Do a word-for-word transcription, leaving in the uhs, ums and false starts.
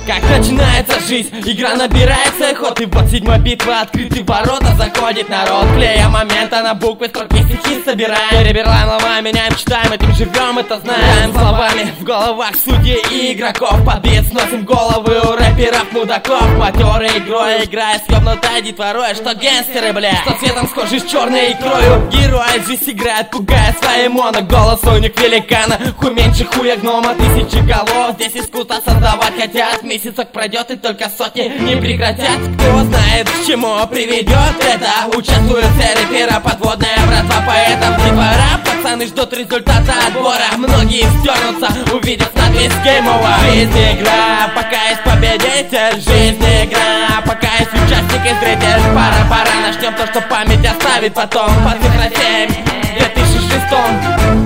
Как начинается жизнь, игра набирается ход. И вот седьмая битва, открытые ворота, заходит народ. Клея момента на буквы, строки, стихи собираем. Перебираем слова, меняем, читаем, этим живем, это знаем. Словами в головах судей и игроков. Под бит сносим головы у рэперов, мудаков. Матерой игрой, играя с ёбнутой детворой. Что гангстеры, бля, что цветом схожи с черной икрою. Герои жизнь играет, пугая своей моно. Голос у них великана, хуй меньше хуя гнома. Тысячи голов, здесь искусство создавать хотят. Месяцок пройдет и только сотни не прекратят. Кто знает, к чему приведет это. Участвуют все рэпера, подводная братва поэтов. Детвора, пацаны ждут результата отбора. Многие стернутся, увидев надпись Game Over. Жизнь игра, пока есть победитель. Жизнь игра, пока есть участник и зритель. Пора-пора начнем то, что память оставит потом. По цифра семь, в две тысячи шестом.